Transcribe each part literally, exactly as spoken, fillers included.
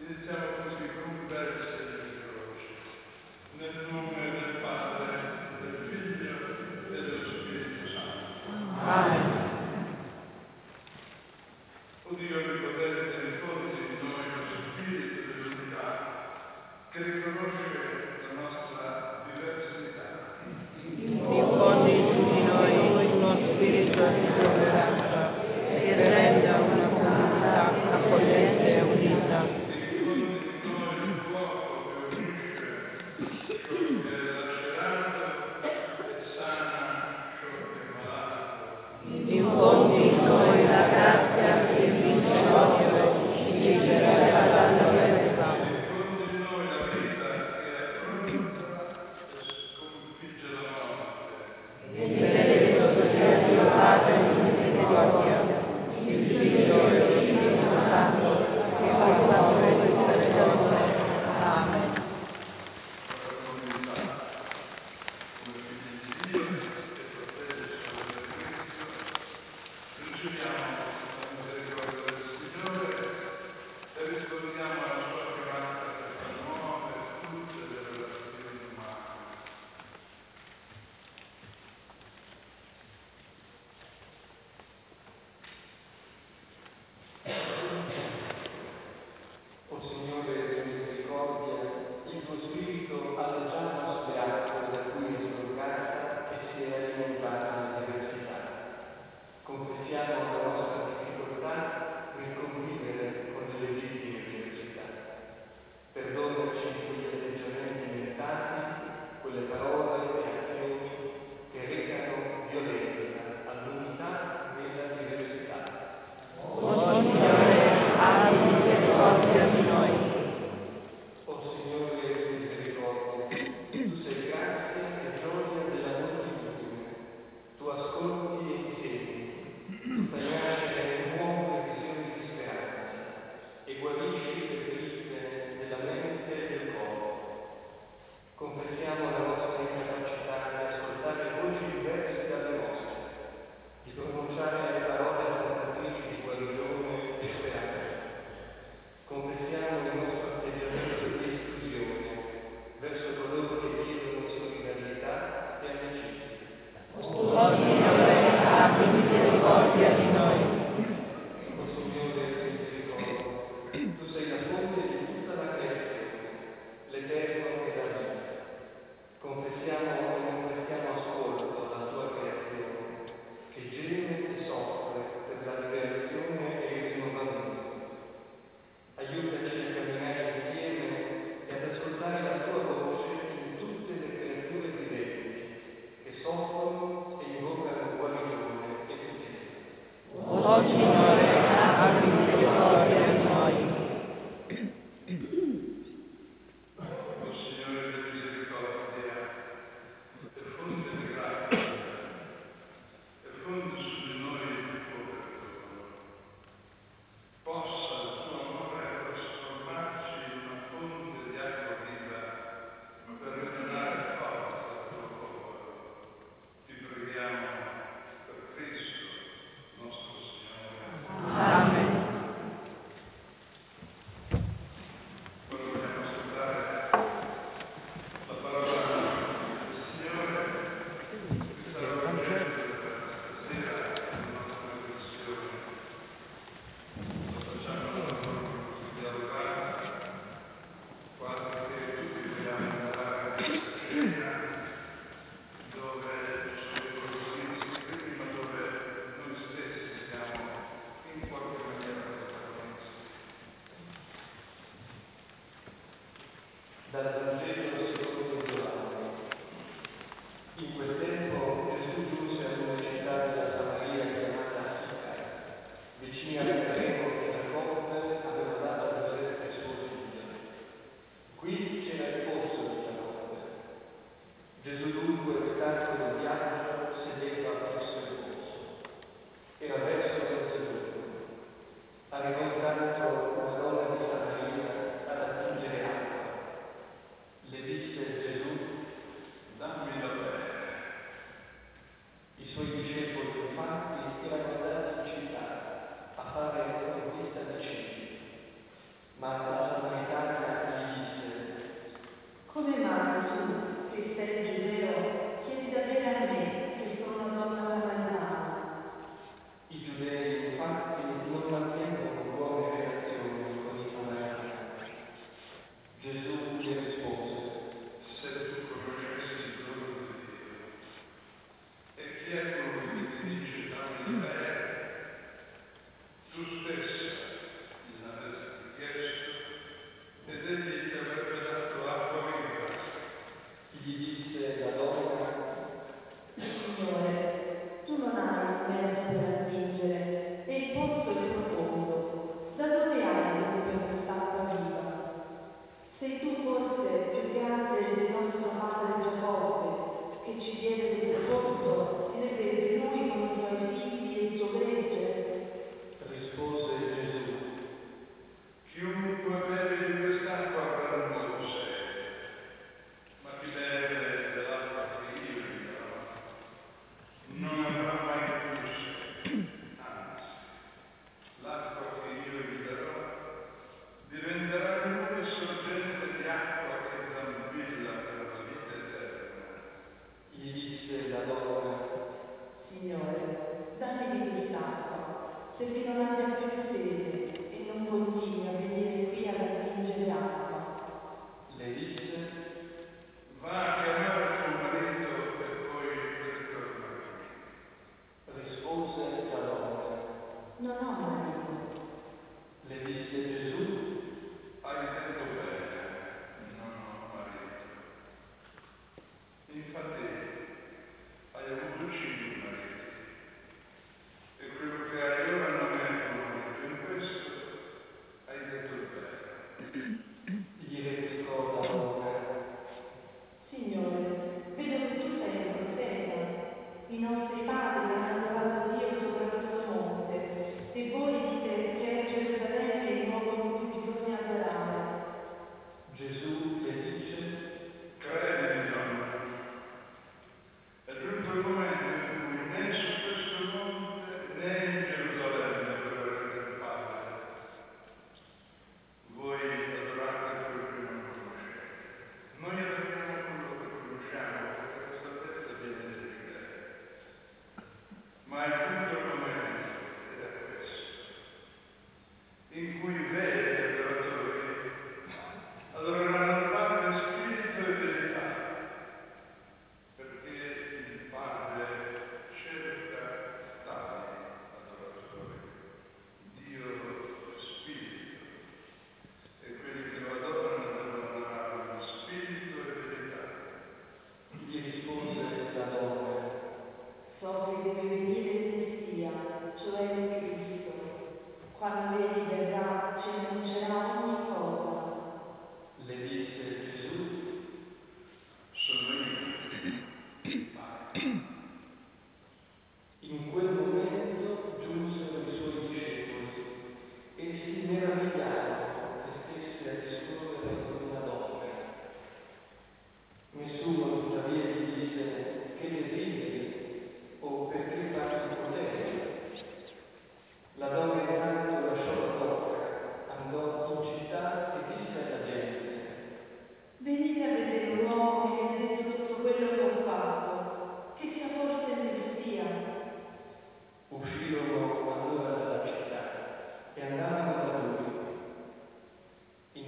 Ma la Samaria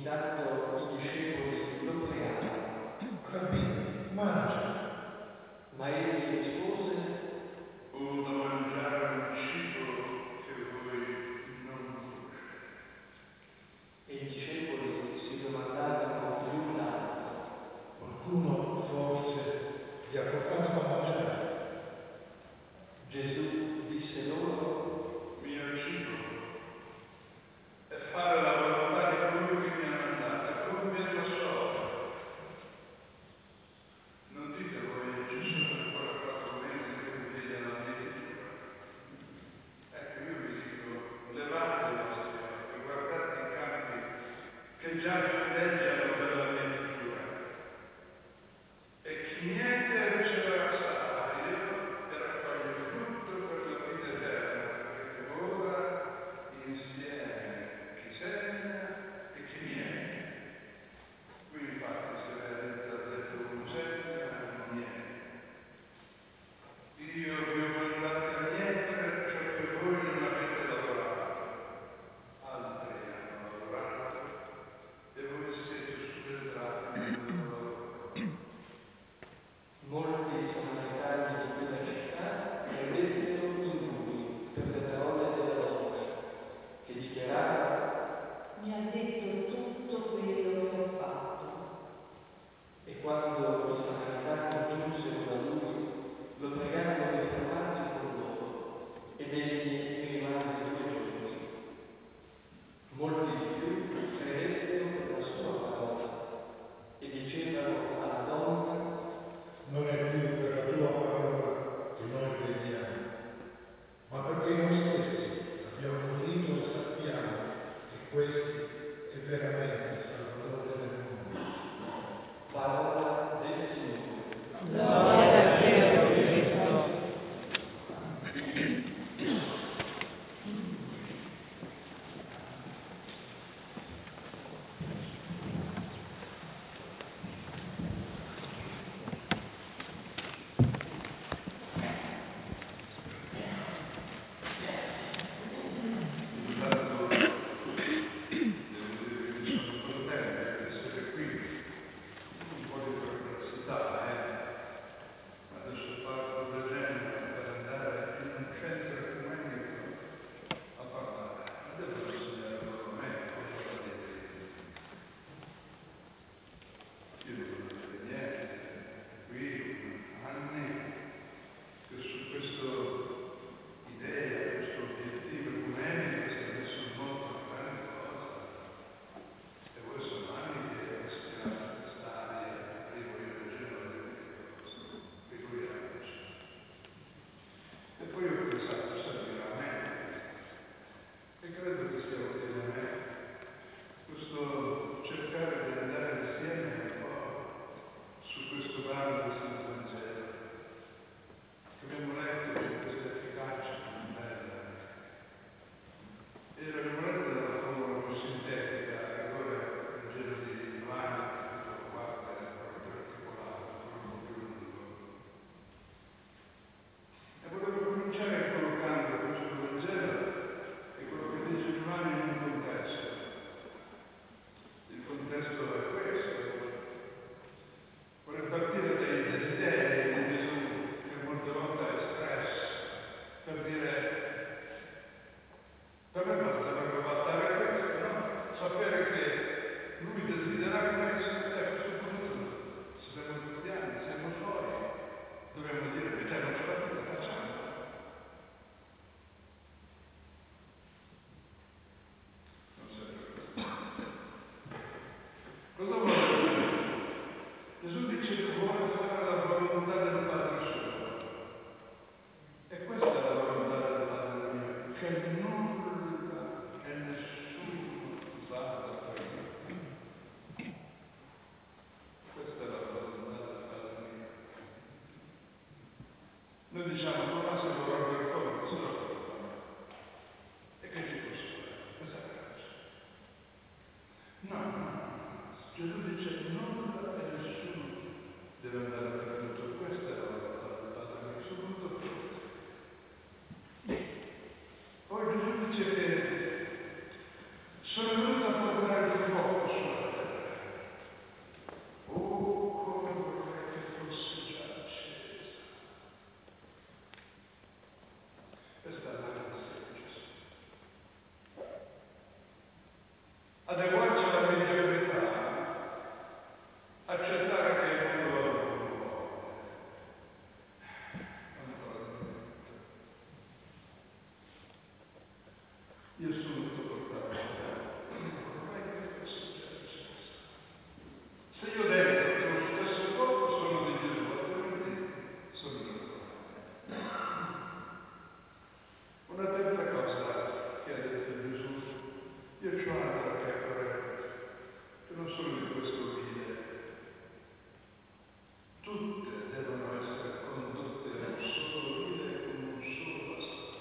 Intanto i discepoli lo pregarono: Rabbì, mangia. Ma egli rispose: ho da mangiare un cibo che voi non conoscete. E i discepoli si domandarono l'un l'altro: Qualcuno forse gli ha fatto da mangiare. Gesù disse loro: Mio cibo è fare la volontà di colui che mi ha mandato e compierla sopra. Non dite voi, ci sono ancora quattro mesi che mi viene la mietitura. Ecco, io vi dico, levate i vostri occhi, guardate i campi che già verdeggiano per la mietitura. E chi niente riceverà salario e raccoglie frutto per la vita eterna, perché ora insieme chi semina e chi miete. Qui infatti si realizza il detto uno semina e uno miete. Io vi ho mandati a mietere ciò che voi non avete lavorato, altri hanno lavorato e voi siete subentrati nel lavoro. Molti samaritani di quella città credettero in lui per le parole della donna, che dichiarava: mi ha detto tutto quello che ho fatto. E quando i samaritani giunsero da lui, lo pregarono di fermarsi con loro, ed egli vi rimase due giorni. Molti di più credettero per la sua parola e dicevano alla donna: Non è più per la tua parola che noi crediamo, ma perché noi stessi abbiamo udito e sappiamo che questo è veramente il Salvatore del mondo. Parola del Signore. Gloria a te, Cristo. Intanto devo dire che sono contento di essere qui, un po' di perplessità, eh? Adesso parto da Genova per andare in un centro ecumenico a parlare. Ma devo insegnare loro a me cosa va dire. Io non vedo niente, qui anni che su questa idea, questo obiettivo ecumenico si è messo in moto una grande cosa. E voi sono anni che respirate quest'aria, arrivo io da Genova e dico, figuriamoci. E poi ho pensato, servirà a me, e credo che sia utile a me, questo cercare di andare insieme un po' su questo bando di San Vangelo, che abbiamo letto con questa efficacia bella. E l'abbiamo letto nella forma più sintetica, che ora il Vangelo di Giovanni, capitolo quattro, è ancora più articolato, ancora un po' più lungo. E volevo cominciare collocando questo Vangelo e quello che dice Giovanni in un contesto. Il contesto è questo. Vorrei partire dai desideri di Gesù, che molte volte è espresso, per dire, per me basta proprio bastare questo, no? Sapere che lui desidera questo, e a questo punto, se siamo cristiani, siamo suoi, dovremmo dire, mettiamoci la vita, facciamo. Non sempre così. Cosa vuole Gesù? Gesù dice che vuole fare la volontà del Padre suo. E questa è la volontà del Padre mio, che nulla e nessuno vada prima. Questa è la volontà del Padre mio. Noi diciamo, ma se vorrò per conto, se no e che ci posso fare? Questa è la cosa. No, no, no. Gesù dice nulla e nessuno deve andare per tutto. Questa è la volontà del Padre mio, soprattutto questo. Poi Gesù dice che sono venuto a portare il fuoco sulla adeguarci alla mediocrità, accettare che il mondo va come vuole. Io sono tutto portato, ormai questo è successo. Se io dentro sono lo stesso corpo, sono di Gesù, altrimenti sono di Gesù. Una terza cosa che ha detto Gesù: io ho altre pecore che non sono di questo vile. Tutte devono essere condotte a un solo vile e con un solo pastore.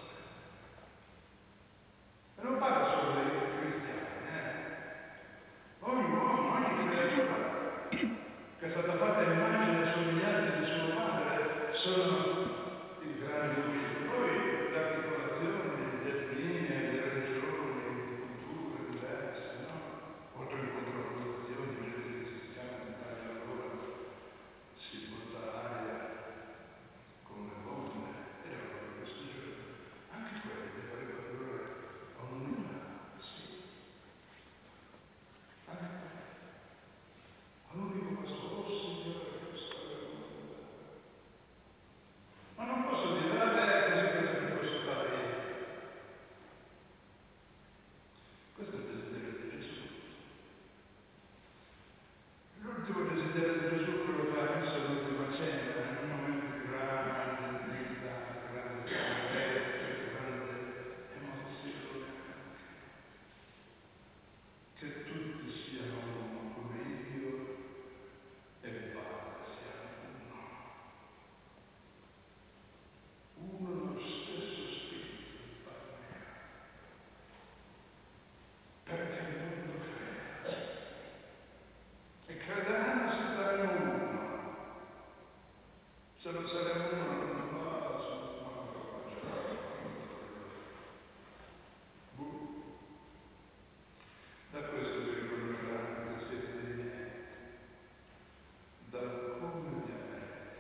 E non parla solo dei cristiani, eh? Ogni uomo, ogni creatura che è stata fatta in immagine e somiglianza di suo padre sono il grande uscito. Poi le articolazioni, le etnie, le religioni, le culture diverse, no? Oltre alle controposizioni, gente che si chiama in Italia allora si butta l'aria con le bombe, erano di questo giorno. Anche quelli che farebbero valore a un'unità, sì. Anche quelli. All'unico pastore, Signore, che storia del mondo. Ma non posso dire, vabbè, così cosa che posso fare io? Questo è il desiderio di Gesù. L'ultimo desiderio di Gesù, quello che ha messo all'ultima cena, è un momento di grande dignità, grande tenerezza, grande emozione. Che tutti siano uno come io e Padre siamo uno. Uno nello stesso spirito, Padre mio. Perché il mondo crede. E crederanno se saremo uno. Se non saremo uno non va, ma non va. Da questo vi riconosceranno che siete dei miei, dal come mi amate.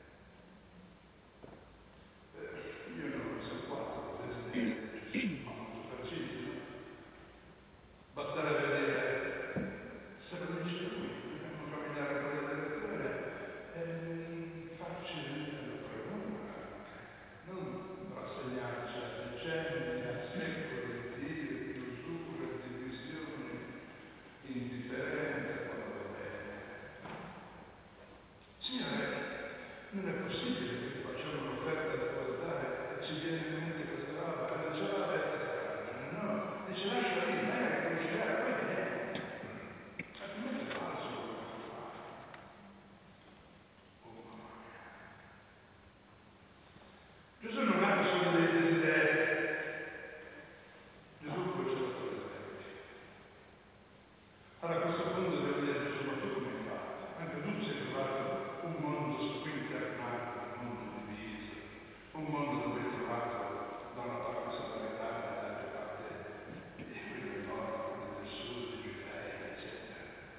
Eh, io ne ho messo quattro desideri di Gesù, ma molto precisi, no? Basterebbe dire, se lo dice lui, dobbiamo camminare con la direzione e farci venire la premura anche, non rassegnarci a decenni, a secoli di chiusure, divisioni, indifferenza quando va bene. Signore, non è possibile che facciamo un'offerta da guardare e ci viene in mente questa roba e non ce l'avete ragione, no? Dice lascia lì, vai a riconciliare, poi vediamo. Altrimenti è falso quello che fa. Oh mamma mia. Gesù non ha solo dei desideri. Gesù poi ce l'ha con le desideri. Allora a questo punto devo dire a Gesù, ma tu come hai fatto? Anche tu ti sei trovato un mondo squinternato, un mondo diviso, un mondo dove hai trovato da una parte samaritani, dall'altra parte quelli del nord, quelli del sud, i giudei, eccetera.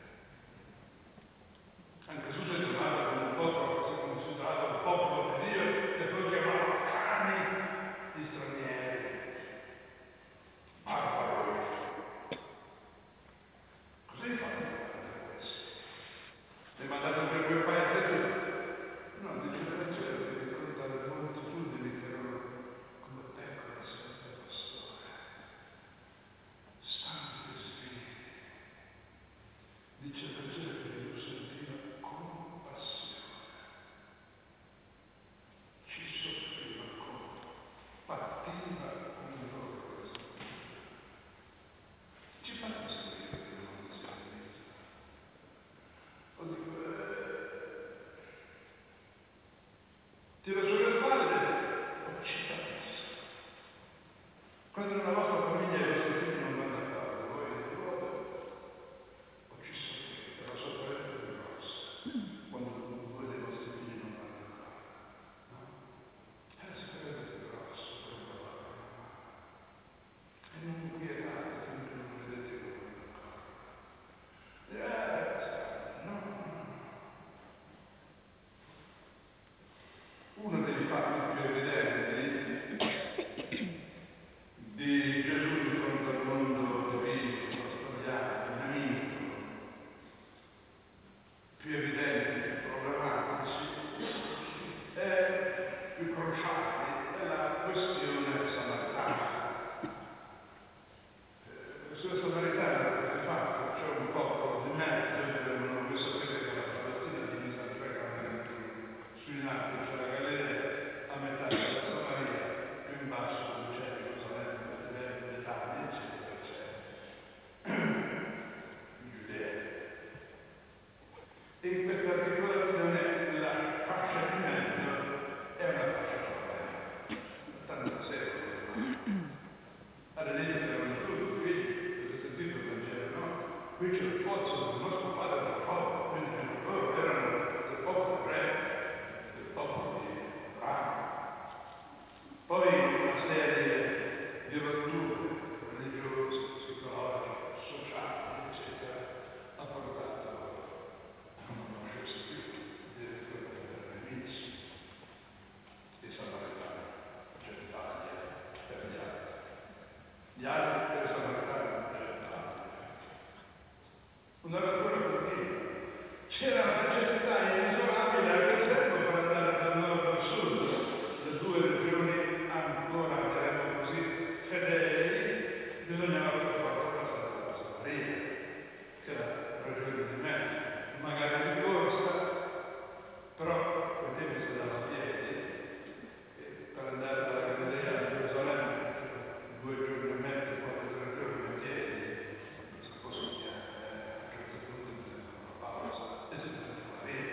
Anche tu sei trovato con un popolo che si considerava un popolo di Dio e poi chiamava cani gli stranieri, barbari. Cosa hai fatto davanti a questo? Hai mandato per quel paese tu? No, dice il Vangelo che di fronte alle moltitudini che erano come pecore senza pastore, stanchi e sfiniti. Dice il Vangelo che Dio sentiva compassione, ci soffriva con, pativa con loro questa vita. Ci fa questo che non si è visto. O dico, eh, tira sulle spalle o ci fa questo. Quando nella vostra famiglia i vostri figli non vanno d'accordo, voi dite, vabbè, o ci soffrite, la sofferenza è grossa. Quando due dei vostri figli non vanno d'accordo, no? E la sofferenza è grossa per un papà e una mamma. E non vi quietate finché non vedete che non vanno d'accordo. Eh, no, no, no. Uno dei fatti più evidenti di Gesù di fronte al mondo diviso, pastoriale, qui c'è il pozzo del nostro padre Giacobbe, quindi loro erano del popolo ebreo, del popolo di Abramo. Poi una serie di rotture religiose, psicologiche, sociali, eccetera, ha portato a non conoscersi più, addirittura per nemici, i samaritani, Gentaglia per gli altri. Gli altri per i samaritani, Gentaglia. Una rottura continua. C'era una necessità inesorabile al tempo per andare dal nord al sud, le due regioni ancora, diremmo così, fedeli, bisognava per forza passare dalla Samaria, che è la regione di mezzo, magari di corsa, però quei tempi si andava a piedi, e per andare dalla Galilea a Gerusalemme, due giorni e mezzo, quattro tre giorni a piedi, non si può soffiare, a un certo punto bisogna fare una pausa e si torna a Maria.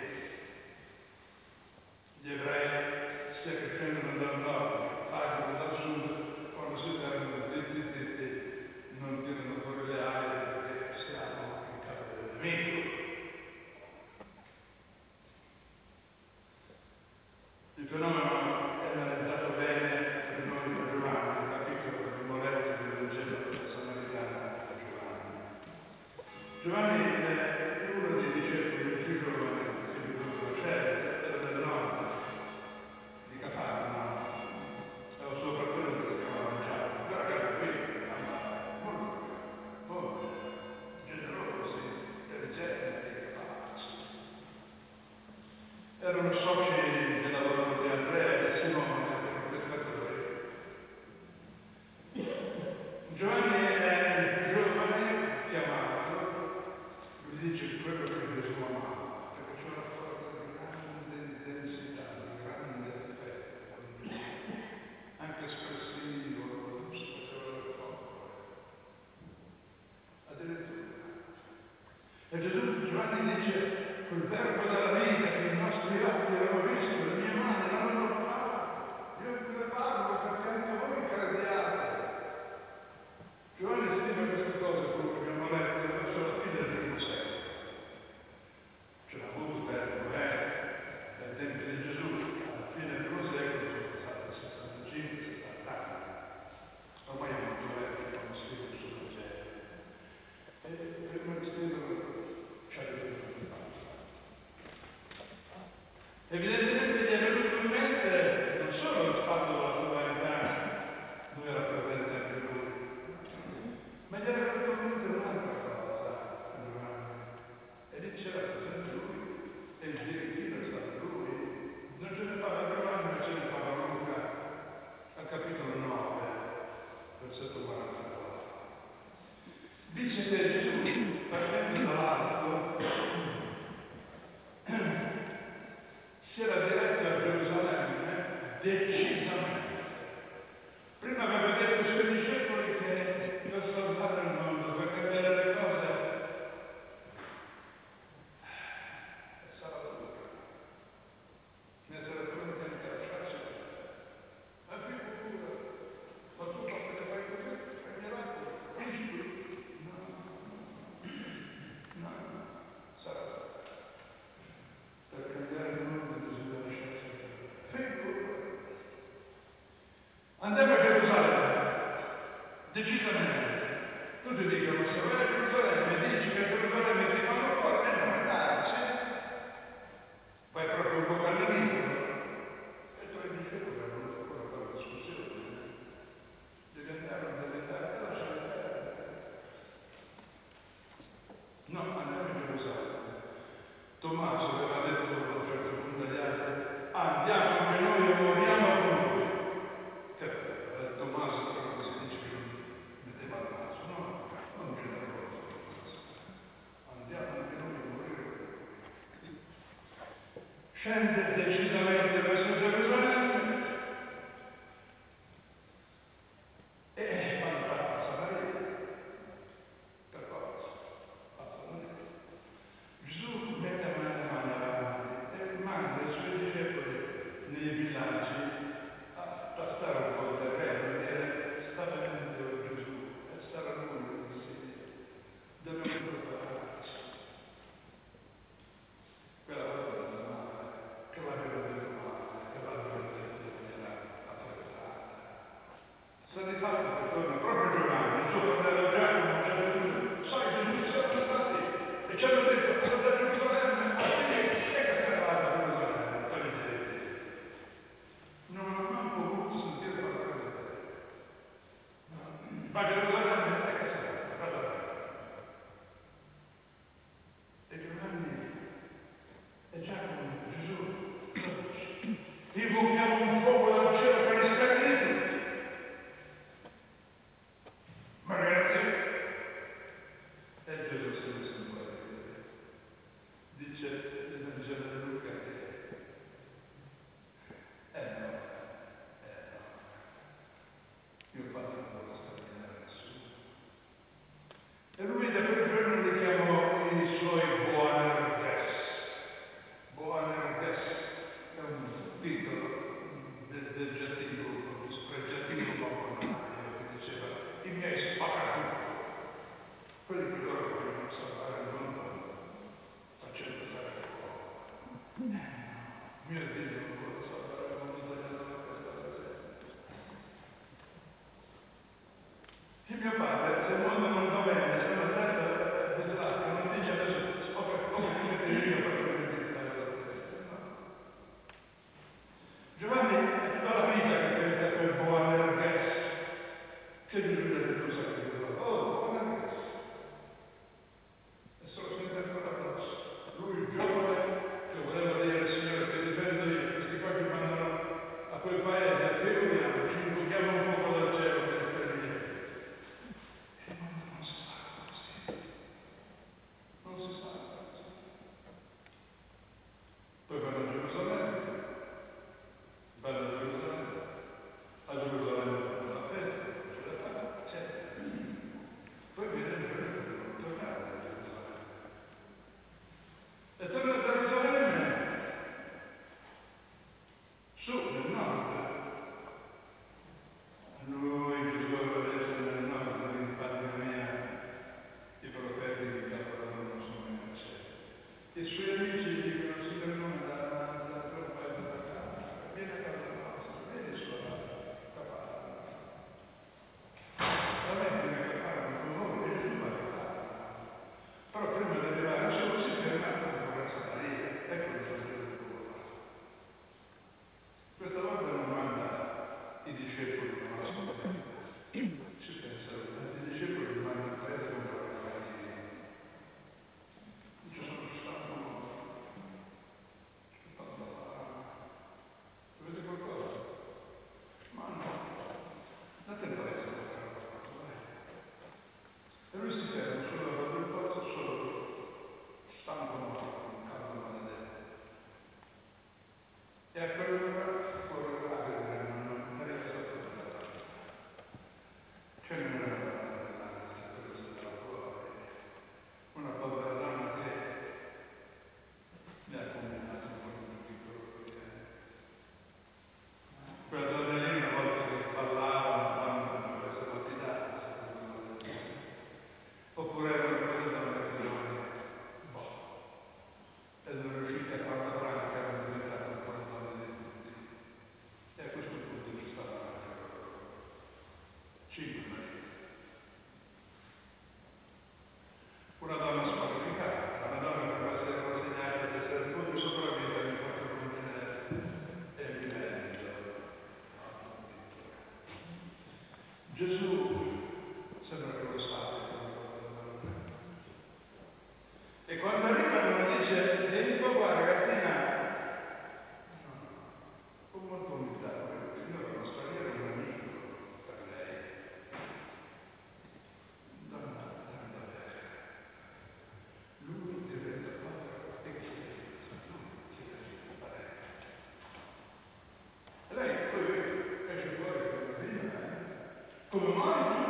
Gli ebrei, sia che prendono dal nord, partono dal sud, quando si fermano zitti zitti, non tirano fuori le ali perché siamo in casa del nemico. Il fenomeno è analizzato bene per noi da Giovanni, il capitolo che abbiamo letto del Vangelo Samaritano di Giovanni. Giovanni è uno dei discepoli più giovani, figlio di un fracello, era del nord, di Cafarnao. Era un suo fratello che si chiamava Giacomo, però era qui, molto molto generosi, intelligenti, capaci. Erano soci di lavoro di Andrea e Simone, erano pescatori. Giovanni è il più giovane chiamato, lui dice quello che Gesù amava, perché c'è una forza di grande intensità, di grande effetto con Gesù, anche espressivo, si faceva del fuoco. Addirittura. E Gesù, Giovanni dice, quel verbo della vita che i nostri occhi avevano visto, le mie mani l'hanno toccato, io vi parlo perché anche voi crediate. Giovanni scrive queste cose, come abbiamo letto, verso la fine del primo secolo. Ce l'ha avuto tempo, eh, dai tempi di Gesù, alla fine del primo secolo sono passati sessantacinque settanta anni. Ormai è molto vecchio quando scrive il suo Vangelo. E prima di scriverlo c'è detto di farlo. Evidentemente gli è venuto in mente non solo il fatto della sovranità, lui era presente anche lui, ma gli era venuto in mente un'altra cosa a Giovanni. E lì c'era presente lui, e il direttino è stato lui. Non ce ne parla Giovanni, ma ce ne parla Luca, al capitolo nove, versetto quarantaquattro. Dice che Gesù, partendo dall'alto, si era diretto a Gerusalemme decisamente. Prima aveva detto ai suoi discepoli che per salvare il mondo, per cambiare le cose, sarà dura. Ne sarà pronti anche a lasciarsi. Ma qui pure, ma tu che fai così, fai miracoli, vinci qui. No, no, no, sarà dura. Per cambiare il mondo bisogna lasciarsi. Andiamo a Gerusalemme, decisamente. Tutti dicono, se vai a Gerusalemme dici che a Gerusalemme ti fanno fuori e non andarci. Vai proprio un po' all'inizio. E tu hai detto, è venuta ancora quella discussione. Devi andare, non devi andare, e lasciare perdere. No, andiamo a Gerusalemme. Tommaso aveva detto a un certo punto agli altri, andiamo anche noi e moriamo con lui. Che bello, Tommaso però si dice che non metteva il naso, no, non c'è d'accordo con Tommaso. Andiamo anche noi a morire con lui. Scende decisamente verso Gerusalemme e andrà a Samaria, per forza, a Samaria. Gesù mette a mano mani avanti e manda i suoi discepoli nei villaggi a tastare un po' il terreno, dire sta venendo Gesù e sarà lui il Signore. Dobbiamo preparare. ci hanno detto da Gerusalemme a Firenze, e che se ne va da Gerusalemme, toglietevi. Non ho mai voluto sentire parlare di te. Ma Gerusalemme è che se ne va, vada. E Giovanni e Giacomo, Gesù, invochiamo un fuoco dal cielo per li scagli tutti. Ma ragazzi, e Gesù si è messo un po' a ridere. Dice il Vangelo di Luca che eh no, eh no, mio padre non vuole sterminare nessuno. E lui da quel giorno li chiamò i suoi Boanerges. Boanerges è un titolo del, del giativo, spregiativo popolare, che diceva i miei spaccaturri, quelli che loro vogliono salvare il mondo facendo usare il fuoco. Eh no, mio Dio non vuole salvare il mondo tagliando la testa alla gente. Il mio padre, se il mondo non va bene, se la testa è dislasca, non dice adesso come come io faccio vedere la testa, no. Giovanni è tutta la vita che pensa a quel Boanerges, che Gesù gli ha detto un sacco di volte. Oh, Boanerges! E se lo sente ancora addosso. Lui, il giovane, che voleva dire al Signore che difendo io, questi qua ci mandano a quel paese, figuriamo, ci invochiamo un poco dal cielo per sterminare. Il mondo non si fa così. Non si fa così. Poi vanno a Gerusalemme. Vanno a Gerusalemme. A Gerusalemme fanno la festa, ce la fanno, eccetera. Poi viene il giorno che devono tornare a Gerusalemme. E tornano a Gerusalemme su nel nord. Lui, Gesù, aveva detto nel nord, in patria mia, i profeti che lavoravano sono in cielo. I suoi amici dicono, Signore, non da da quel paese da casa, vieni a casa nostra, vieni sulla capanna. La metti nella capanna con voi e Gesù va a capanna. Però prima di arrivare su si ferma ancora a Samaria, ecco il Vangelo del cuore. Questa volta non manda i discepoli con la scoperta. Si pensa, i discepoli li manda a prendere con la ragazzi. Dice, sono stato avete qualcosa? Ma no, la temperatura non fa qualcosa. E lui si ferma sulla roba del pozzo solo, stanco morto, un caldo maledetto. E a quell'ora corre l'agria, non arriva sotto la terra. Cioè non era una donna dell'ansia, quello si stava fuori. Una povera donna che mi ha combinato un po' di tutti i colori. Quella donna lì una volta che parlava, una donna non doveva essere lapidata, secondo me. Oppure erano quelle donne che dovevano, boh, erano riuscite a farla franca, erano diventate un po' le donne di tutti. E a questo punto ci stavano anche loro. Cinque mariti. Una donna squalificata, una donna che va a essere consegnata ad essere il punto sopravvita in quattro continenti e in mezzo. Gesù sembra che lo sappia quando lo guarda. E quando arrivano dice, vieni qua, guarda, ragazzina. No, con molta umiltà, perché il Signore non spariere un amico per lei. Donna, donna vera. Lui diventa povero e chiede aiuto, lui chiede aiuto a lei. E lei poi esce fuori con una via, eh? Come mai tu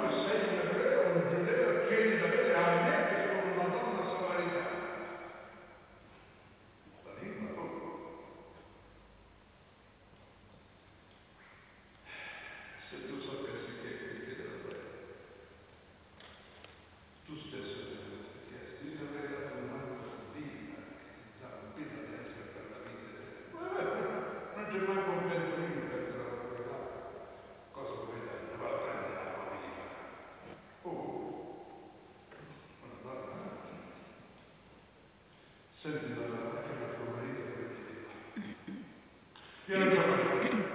senti la macchina del tuo marito e ti dico, io non c'ho marito,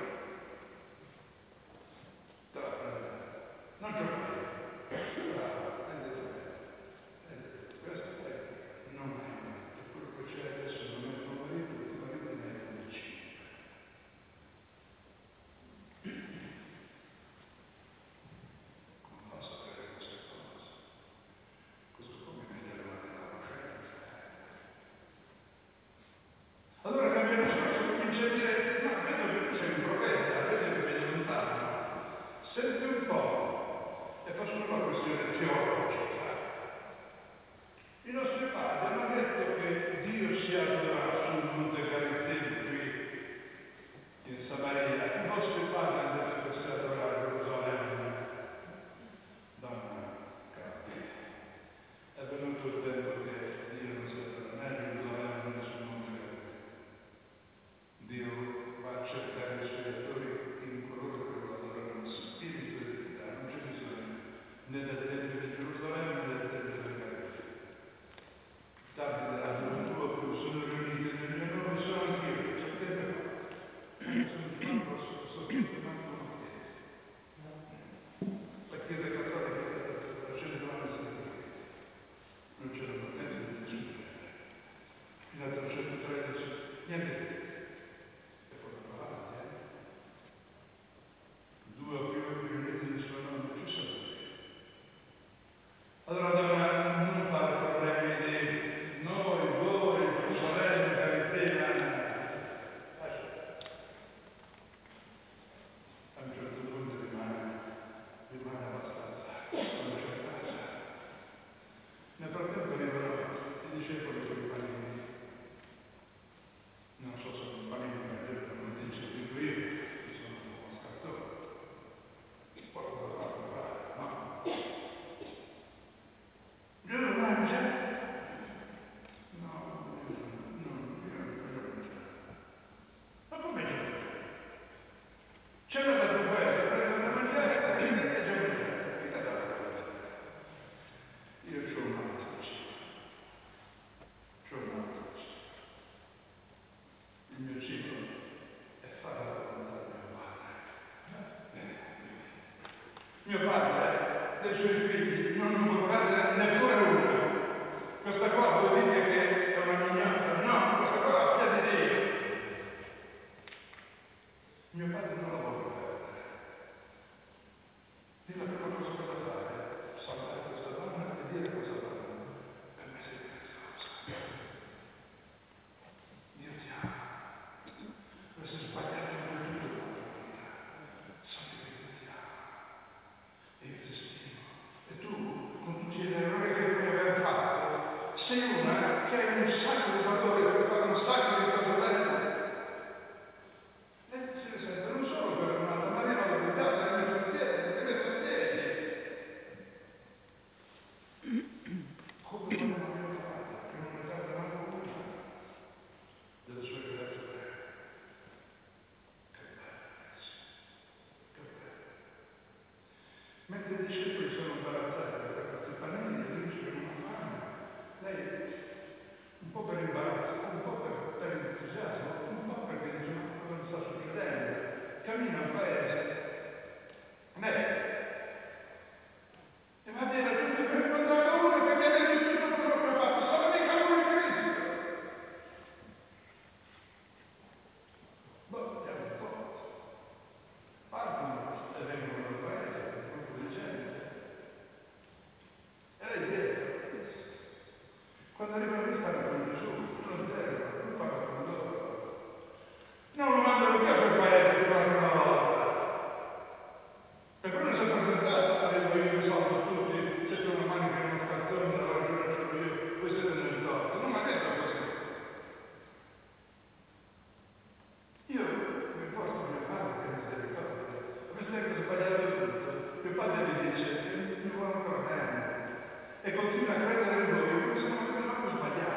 te la prende, non c'ho marito, brava, prendete me, prendete, questa è, non hai marito, quello che c'è adesso non è tuo marito, il tuo marito ne è un vicino. Come fa a sapere queste cose? Questo come mettere la mano nella coscienza. Allora cambia discorso, comincia a dire, ma vedo che tu sei un profeta, vedo che vieni lontano, senti un po', e fa solo una questione teologica. I nostri padri hanno detto che Dio si adora sul monte Garizim qui in Samaria. I vostri padri hanno detto che si adora a Gerusalemme. Donna Capi, è venuto il tempo che Dio non si adora né a Gerusalemme né sul monte Garizim. Dio va a cercare i suoi attori in coloro che lo adorano in spirito e verità. Non c'è bisogno né del Tempio di Gerusalemme né del Tempio del Garizim. Tanti della gioventù più sono riuniti nel mio nome, sono anch'io, sapete fa? Sono chiamato sotto una chiesa. La Chiesa Cattolica è da cento anni senza non c'era potenza di nessun genere. Fino al trecentotredici, niente di questo. E poi andava avanti, eh? Due o più riuniti nel suo nome, ci sono tutti. Allora donna non fare problemi di noi, voi, Gerusalemme, Garizim, a un certo punto rimane, rimane abbastanza concertata. Nel frattempo arrivano i discepoli con i panini. Non so se sono panini per come dice, dico io, che sono uno scartone. Qualcuno dovrà comprare, no? Io lo mangia? No, io non, non, io non voglio mangiare. Ma come c'è? C'è una da questo, prendere da mangiare e è già mangiato. Mica da mangiare. Io c'ho un altro cibo. C'ho un altro cibo. Il mio cibo è fare la volontà di mio padre. Mio padre, dei suoi figli, non ne può perdere neppure uno. Questa qua vuol dire che è una mignotta. No, questa qua è la figlia di Dio. Mio padre non la vuole perdere. E la prima cosa che da fare è salvare questa donna e dire a questa donna, per me sei preziosa. Io ti amo. Questo è sbagliato come tutto nella vita. Sappi che io ti amo. E io ti stimo. E tu, con tutti gli errori che puoi aver fatto, sei una che hai un sacco di valore per fare un sacco di cose belle. Lei si risente non solo per una ma arriva all'unità, le mette in piedi, le mette in piedi. Come voleva mio padre, che non ne perde manco una delle sue creature. Che bello, che bello. Mentre i discepoli sono imbarazzati per questi panini, gli amici che non ha fame, lei un po' per imbarazzo, un po' per, per entusiasmo, un po' perché dice ma cosa mi sta succedendo? Cammina al paese, lei, e va a dire a tutti per incontrare uno che mi ha detto tutto quello che ho fatto, sarà mica lui Cristo. Boh, andiamo un po'. Partono e vengono dal paese, un gruppo di gente. E lei dietro. Quando arrivano lì stanno con Gesù, lo interrogano, lui parla con loro. Non lo mandano più a quel paese che parla una volta. E poi non si è presentato, arrivo io, risolvo tutti, c'è una mano che non scartone, la ragione ce l'ho io, voi siete nel torto. Non mi ha detto così. Io mi porto mio padre che misericordia. Avete anche sbagliato tutto. Mio padre mi dice che mi vuole ancora bene. E continua a credere in voi, come se non avevamo sbagliato.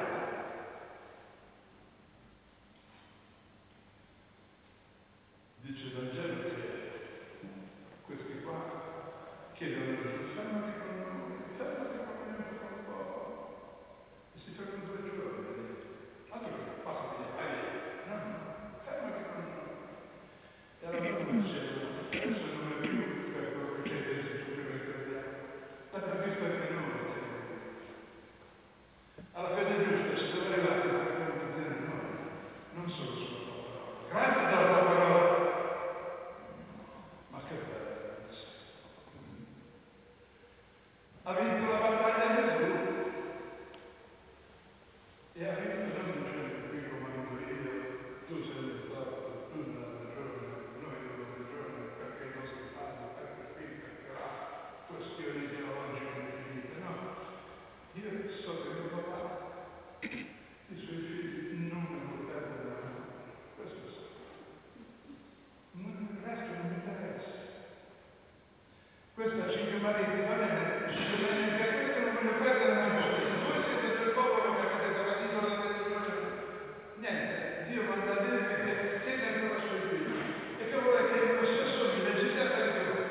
E ha vinto non dicendo qui comando io, tu sei il torto, tu non hai ragione, noi abbiamo ragione, perché i nostri padri, perché qui, perché là, questioni teologiche infinite, no. Io so che mio papà, i suoi figli non mi portavano da noi, questo so. Non, il resto non mi interessa. Questa cinque mariti va bene, cinque mariti, a questo non me lo perdono mai voi. Voi siete del popolo che avete tradito la religione. Niente, Dio manda a dirvi che siete ancora suoi figli e che vuole che in possesso vi legislate anche voi.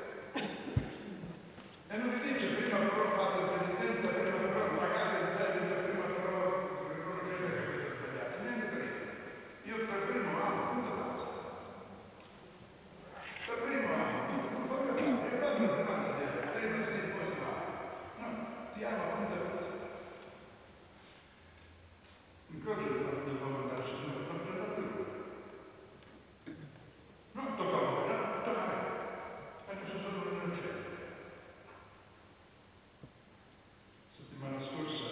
E non vi dice prima però fate penitenza, prima però pagate il debito, prima però riconoscete che avete sbagliato. Niente prima. Io per primo amo, punto e basta. Per primo amo, non voglio fare, io vado non manda a dire, prima sì, poi si va. No, ti amo, punto e basta. In croce dobbiamo andarci, no, non prenda più. Non tocca a voi, no, tocca a me. Perché sono solo un innocente. Settimana scorsa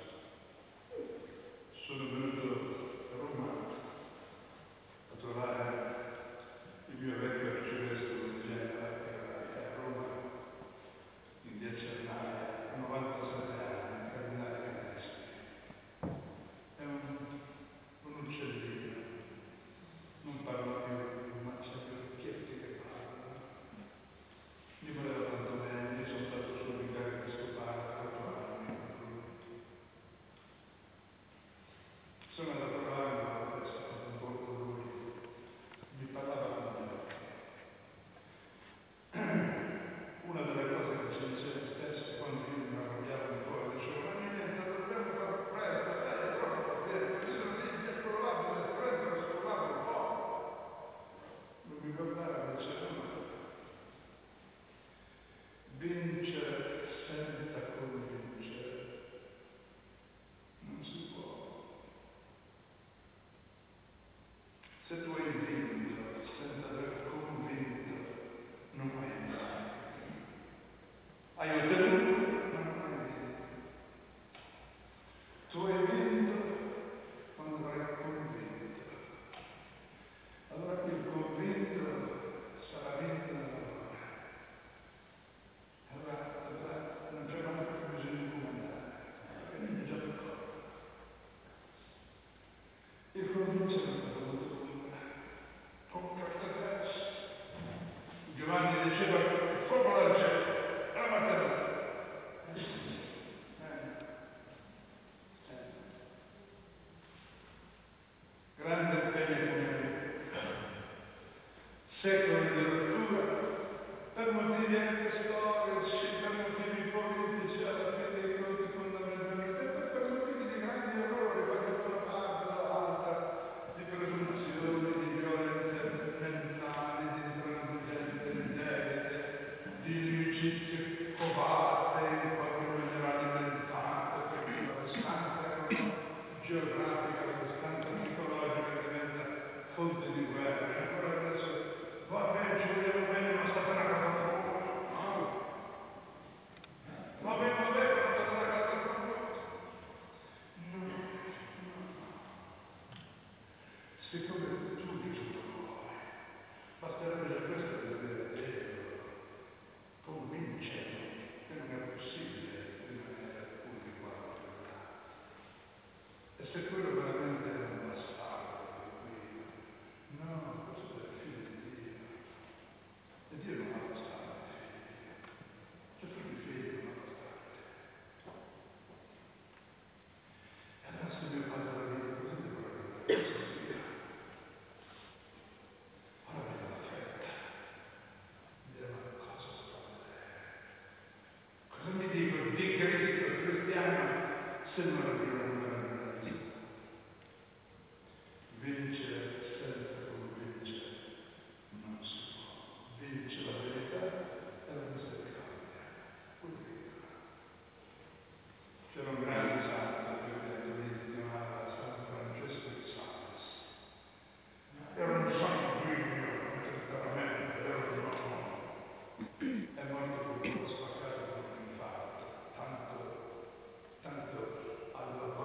sono venuto a Roma a trovare il mio vecchio arcivescovo di Genova, che era a Roma, in via Cernaia, a novantasette anni, cardinale Caneschi. È un, un uccellino, non parla più, ma c'ha gli occhietti che parlano. Mi voleva tanto bene, io sono stato suo vicario episcopale per otto anni. Sono andato a trovare una testa un po' con lui, mi parlava con gli occhi. Una delle cose che ci diceva spesso quando io mi arrabbiavo un po' dicevo ma niente, dobbiamo fare presto, dai, è troppo pazienza, io sono lì, mi è scrollato, mi è stretto, mi è scrollato un po'. Non mi guardava e diceva no, vincere senza convincere non si può. Se tu hai vinto senza aver convinto, non hai vinto. Hai ottenuto, ma non hai vinto. Tu hai vinto quando avrai convinto. Allora il convinto sarà vinto dall'amore. Allora, allora non c'è manco più bisogno di comandare, perché non è già d'accordo. Il convincere non ha voluto con cartaceo. Giovanni diceva il fuoco al cielo, la mattina. Eh, eh. Grande impegno come secoli di rottura, per motivi anche storici, per motivi politici, alla fine dei conti fondamentalmente, per motivi di grandi errori, perché da una parte o dall'altra, di presunzioni, di violenze mentali, di intransigenze indebite, di inimicizie covatte, in qualche maniera alimentate, perché la distanza geografica, la distanza psicologica diventa fonte di guerra. E ancora adesso va bene, ci vogliamo bene, ma state una casa tua. No? Va bene, va bene, ma state una casa tua. No, no. Siccome tu Gesù lo vuoi, basterebbe già questo per vedere Dio. Convincermi che non è possibile rimanere uniforme. E se quello veramente è un bastardo di Dio, no, questo è il figlio di Dio. E Dio non ha bastardi figli. Cioè tutti i figli non ha bastardi. E allora se mio padre la vita così devo ragionare questo Dio. Ora vedo la fretta. Mi dirà ma cosa sto a vedere? Cosa mi dico di Cristo cristiano se non ragioniamo veramente? Vincere senza convincere non si può. Vince la verità e la misericordia. C'era un grande santo che ho detto lì, si chiamava San Francesco di Sales. Era un sanguigno, veramente, era un uomo. È morto con uno spaccato con un infarto, tanto, tanto alla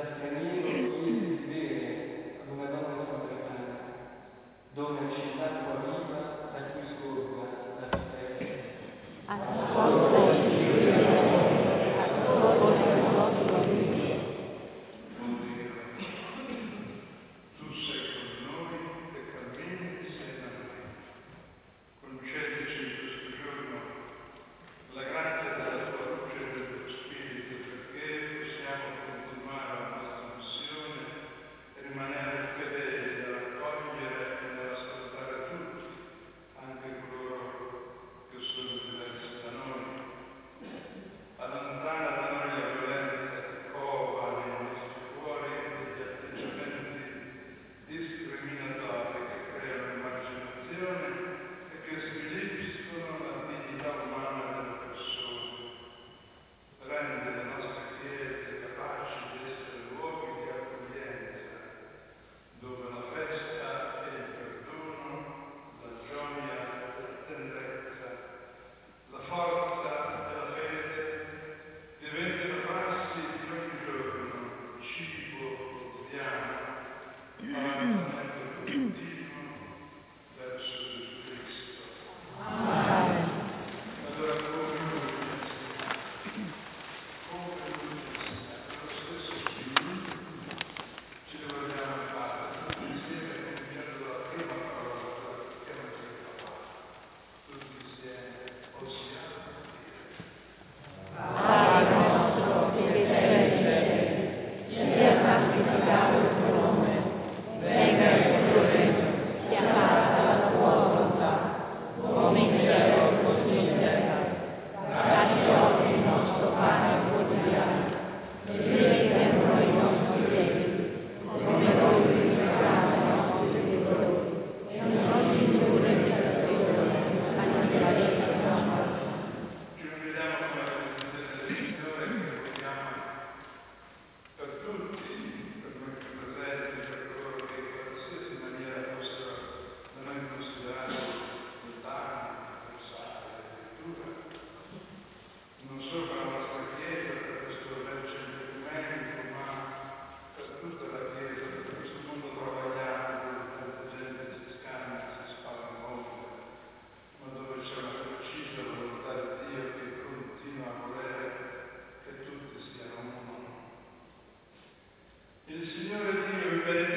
da straniero chiese di bere ad una donna samaritana, dove c'è l'acqua viva da cui scorga la vita eterna. Ascolta il Signore, ascolta il nostro Dio. Tu sei con noi e cammini insieme a noi. Concedici in questo giorno la grazia della tua luce e del tuo spirito, perché possiamo continuare la nostra missione e rimanere fedeli nell'accogliere e nell'ascoltare tutti, anche coloro che sono diversi da noi. Allontana da noi la violenza che cova nei nostri cuori e gli atteggiamenti discriminatori che creano emarginazione e che sviliscono la dignità umana delle persone. Rende le nostre chiese capaci di essere luoghi di accoglienza, dove la festa e il perdono, la gioia e la tenderezza, la forza e la fede diventano prassi di ogni giorno, cibo quotidiano, avanzamento continuo verso Gesù Cristo. Amen. Allora come lui come lui insegna, con lo stesso spirito ci rivolgiamo al Padre, tutti insieme, cominciando dalla prima parola, quella che chiama Dio Papà. Tutti insieme possiamo dire. Padre nostro che sei nei cieli, sia santificato il tuo nome, venga il tuo regno, sia fatta la tua volontà, come in cielo così in terra. Dacci oggi il nostro pane quotidiano, e rimetti noi i nostri debiti, come noi rimettiamo ai nostri debitori, e non ci indurre in tentazione, ma liberaci dal male. Ci uniamo con la benedizione del Signore che vogliamo per tutti, per noi qui presenti, per coloro che in qualsiasi maniera fossero da noi considerati lontani, avversari, addirittura, non solo per la nostra Chiesa, per questo bel centro ecumenico, ma per tutta la Chiesa, per questo mondo travagliato dove tanta gente si scambia, si spara in mondo, ma dove c'è una precisa volontà di Dio che continua a volere che tutti siano uno. Il Signore Dio vi benedica